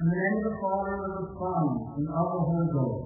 In the name of the Father, and of the Son, and of the Holy Ghost.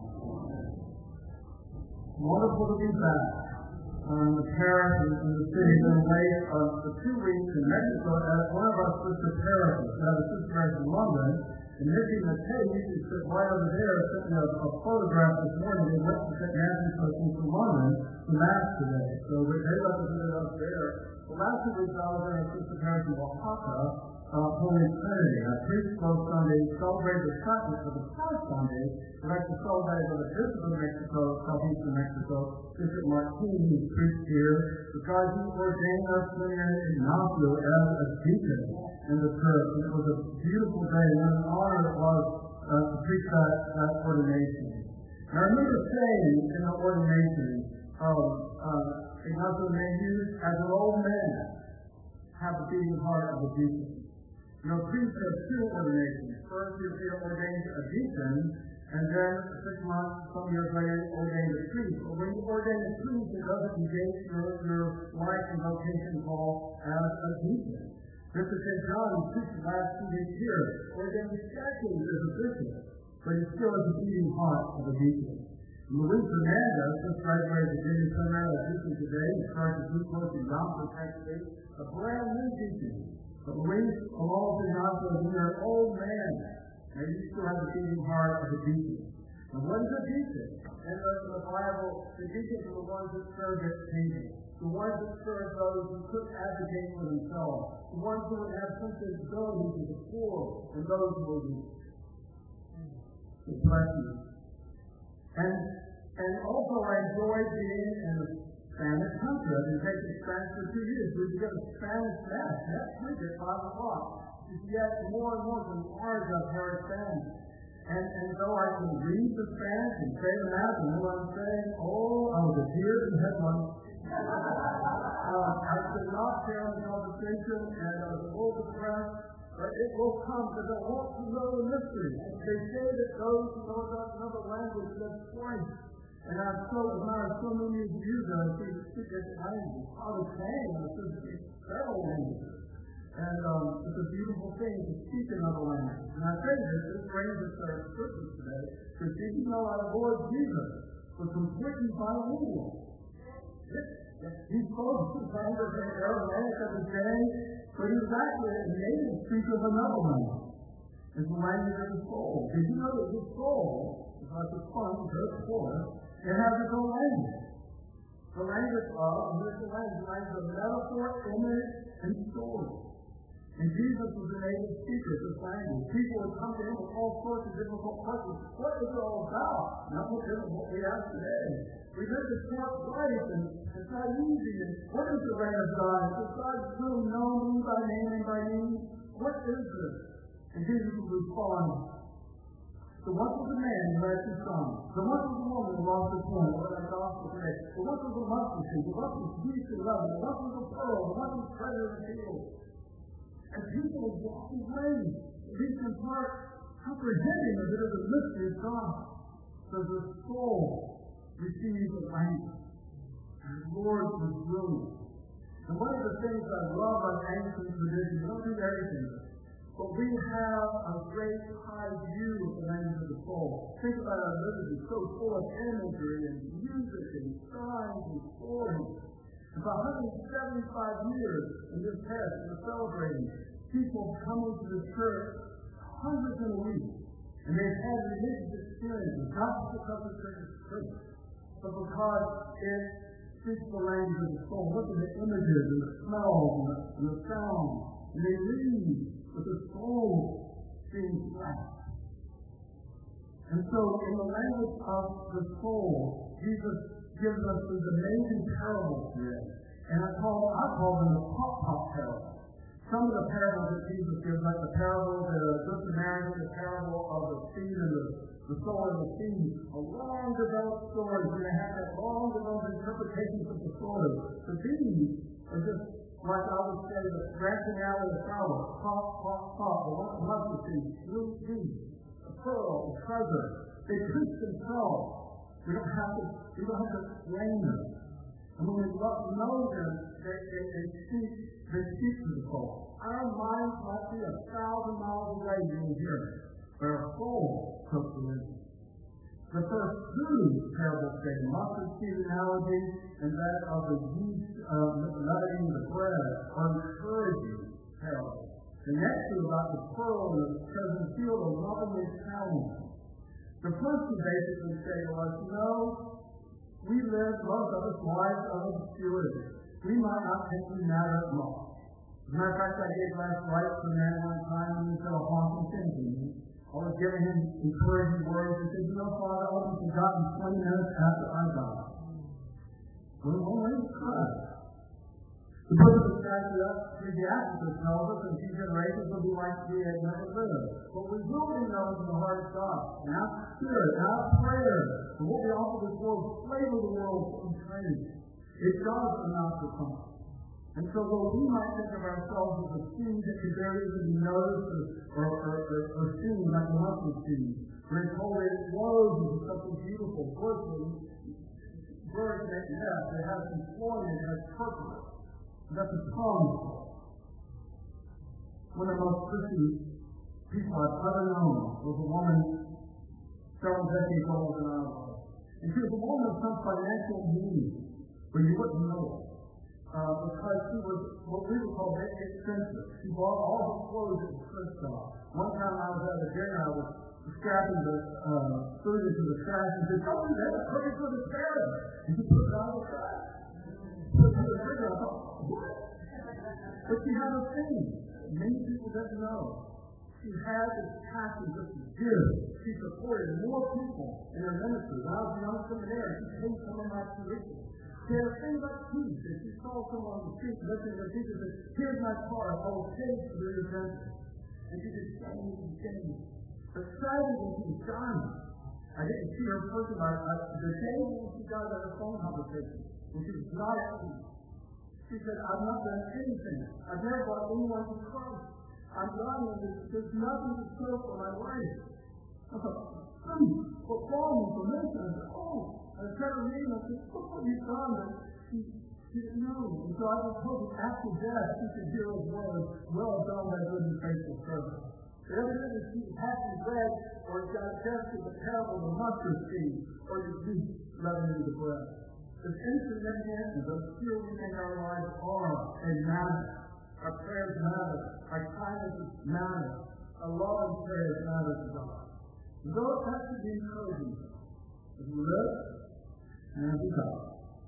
Wonderful to be back in the parish in the city in the way of the 2 weeks in Mexico at one of our sister parishes. We have a sister parish in London, and Nikki McKay used to sit right over there, sent me a photograph this morning. They went to St. Matthew's Church in London to Mass today. So they represented us there. The last 2 weeks I was in a sister parish in Oaxaca, Holy Trinity. I preached both Sundays, celebrated the second for the first Sunday, but actually celebrated with the Bishop of Mexico, Southeastern Mexico, Bishop Martin, who preached here, because he ordained our seminary Ignacio as a deacon in the church. And it was a beautiful day, and an honor it was to preach that ordination. And I remember saying in the ordination of Ignacio, may you, as an old man, have the beating heart of a deacon. You know, priests have 2 ordinations. First, you're ordained a deacon, and then 6 months, some years later, ordained a priest. But when you ordain a priest, it doesn't engage your life and vocation call as a deacon. Bishop St. John, who preached the last 2 weeks here, ordained decades as a bishop, but he still has the beating heart of a deacon. Luis Hernandez just graduated the Virginia Seminary as deacon today. He started his new course in Yonkers, Texas, a brand new deacon. But Luis, along with Ignacio, when you're an old man, and you still have the beating heart of a deacon. And what is a deacon? And in the Bible, the deacons are the ones that serve at table. The ones that serve those who couldn't advocate for themselves. The ones who would have sensibility to the poor and those who were weak. It's blessing. And also I enjoyed being in the Spanish country. I've been taking Spanish for 2 years. We get a Spanish Mass next week at 5 o'clock. Yet more and more than ours I've heard Spanish. And though I can read the Spanish and say the Mass and know what I'm saying, I was a deer in headlights. I could not share the conversation, and I was a little depressed. But it will come because I want to know the mystery. They say that those who know another language live twice. And I've so admired so many of you that I think speak this language. How to sing, I said several languages. And it's a beautiful thing to speak another language. And I say this brings us to our scriptures today, because did you know our Lord Jesus was completely bilingual? He spoke 2 languages in Aramaic of his day, but he was actually a native speaker of another language. It's the language of the soul. Did you know that the soul is like a sponge, very poor, it has its own language. The language of metaphor, image, and story. And Jesus was a native speaker of this language. People would come to him with all sorts of difficult questions. What is it all about? Nothing different than what we have today. We live this short life, and it's not easy. And what is the reign of God? Is God truly known by name and by name? What is this? And Jesus would respond. So what was the man who had 2 sons? So what was the woman who lost her son? What our gospel today? So what was the mustard seed? So what was peace and love? So what was the pearl? So what was treasure in the field? And people would walk away, at least in part, comprehending a bit of the mystery of God. So the soul receives a language. And the Lord was brilliant. And one of the things I love on ancient tradition, we don't do everything, but we have a great high view of the language of the soul. Think about our liturgy, so full of imagery and music and signs and stories. And for 175 years in this past, we're celebrating people coming to the church hundreds in a week. And they've had religious experiences, not just because the church is great, but because it speaks the language of the soul. Look at the images and the smells and the sounds. And they read with the soul being blessed. And so in the language of the soul, Jesus gives us these amazing parables here. And I call them the pop parables. Some of the parables that Jesus gives, like the parable of the Good Samaritan, the parable of the seed and the sower of the seed, a long developed story, and they have that long developed interpretations of the story. But these are just, like I would say, the branching out of the flower, pop, pop, pop, the mustard seed, blue seed, a pearl, a treasure. They preach themselves. We don't have to explain them. And when we know them, they speak They speak to the soul. Our minds might be 1,000 miles away from here, but our soul took the lead. The first two parables say mustard seed analogy and that of the yeast leavening the bread are encouraging parables. The next two about the pearl and the present field are lovingly challenging. The first two basically say to us, we live most of us lives of obscurity. We might not think we matter much. As a matter of fact, I gave last light to a man one time and he said a haunting thing to me. I was giving him encouraging words. He said, Father, I'll be forgotten 20 minutes after I die. Well, when he cried. The book of Ecclesiastes tells us that these generations will be like we had never lived. But we will be known in the heart of God. And our spirit, our prayer, and what we offer this world, flavor the world from training. It does amount to something. And so though we might think of ourselves as a seed that can barely even be noticed or seen like a mustard seed, we're told it grows into something beautiful, birds that nest, it has employment, it has purpose. That's a promise. One of the most Christian people I've ever known was a woman several decades older than I was. And she was a woman of some financial means, but you wouldn't know it. Because she was what we would call very expensive. She bought all her clothes at the thrift store. One time I was at a dinner, I was strapping the food into the trash and said, "Don't do that, it's perfect for the trash." And she put it out of the trash. Put it in the fridge. I thought, what? But she had a thing. Many people didn't know. She had this passion just to give. She supported more people in her ministry. When I was a young seminary, she paid some of my tuition. She had a thing about peace. If she saw someone on the street listening to teacher said, "Here's my card, I will pay for their attention." And she just sang. But sadly, when she was dying, I didn't see her person. The day when she died, I had a phone conversation. And she was not at peace. She said, "I've not done anything. I've never brought anyone to Christ. I'm dying and there's nothing to show for my life." I thought, what wrong with the mission? I said, I tried to read and I said, "Look what you've done." But she didn't know. And so I was hoping after death she could hear those words, "Well done, my good and faithful servant." But evidently she hadn't read or digested the parable of the mustard seed or the yeast leavening the bread. As insignificant and obscure we think our lives are, they matter. Our prayers matter. Our kindness matters. Our love and prayers matter to God. And those have to be encouraging as we live and as we die.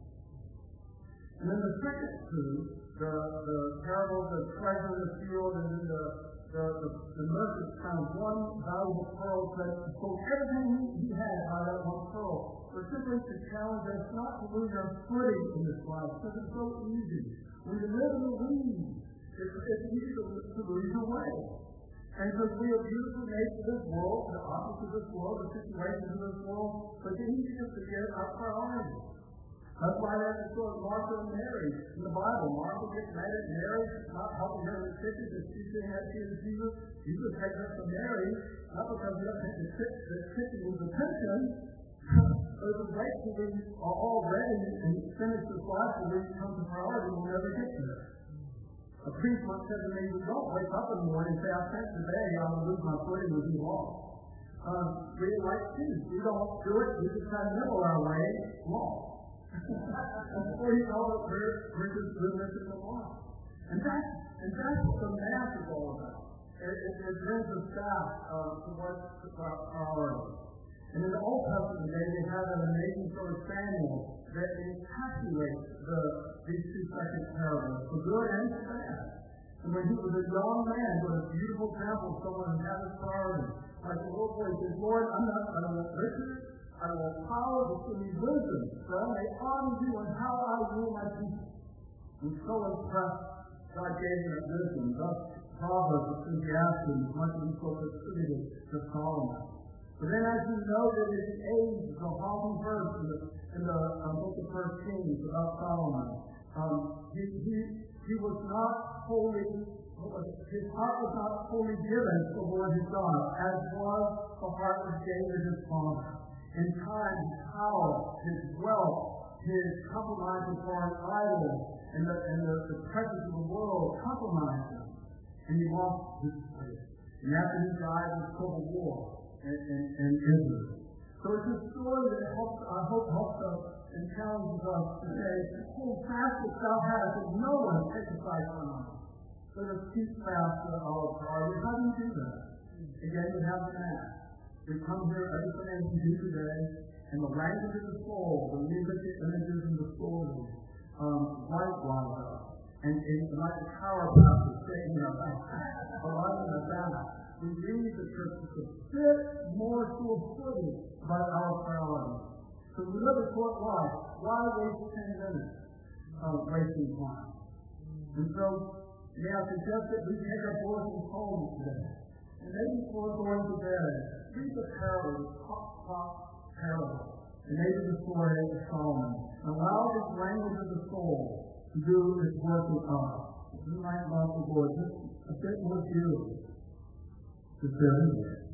And then the second two, the parable of the treasure in the field and then the merchant found one valuable pearl that spoke everything he had out of that one pearl. But simply to challenge us not to lose our footing in this life, because it's so easy. When you live in the weeds, it's easy to lose your way. And because we are beautifully made for this world, the objects of this world, the situations of this world, but it's easy to forget our priorities. That's why there's the story of Martha and Mary in the Bible. Martha gets mad at Mary, not helping her in the kitchen, because she's saying that she is Jesus. Jesus takes her to Mary, not because he doesn't think the kitchen needs attention, but it was wait till we are all ready and finish this life and we come to priority, we'll never get there. A priest once said to me, "We don't wake up in the morning and say, I think today I will lose my footing and be lost." We like peace. We don't do it, we just kind of nibble our way lost. And before you know it, we're just goodness in the life. And that's what the Mass is all about. It brings us back to what's our priority. And in the Old Testament day, they have an amazing sort of Samuel that encapsulates these two second parables, for good and for bad. And when he was a young man, with a beautiful temple, someone who had his priority, like the little boy says, "Lord, I don't want riches, I don't want power, but give me wisdom, so I may honor you and how I rule my people." And so impressed, God gave him that wisdom. Thus, Proverbs, Ecclesiastes, much of these books attributed to Solomon. But then as you know that his age is a haunting verse in the book of 1 Kings about Solomon. He was not fully, his heart was not fully given to the Lord his God, as was the heart of David his father. In time, his power, his wealth, his compromise with foreign idols, and the pressures of the world compromised him, and he lost his place. And after he died, there was civil war in Israel. So it's a story that I hope helps us and challenges us to say, hold fast what thou hast, and no one takes aside from us. Let us keep fast to our priority. How do you do that? Again, we have the Mass. We come here every Sunday as we do today, and the language of the soul, the music, the images, and the stories, likewise us. And like the power of us saying about that, we read the church just a bit more sure-footed about our priorities. So we live a short life. Why waste 10 minutes of wasting time? And so, may I suggest that we take our devotions home today. And maybe before going to bed, read the parable, the top parable, and maybe the story of Solomon. And allow this language of the soul to do its work with us. We might love the Lord just a bit more dearly. Is there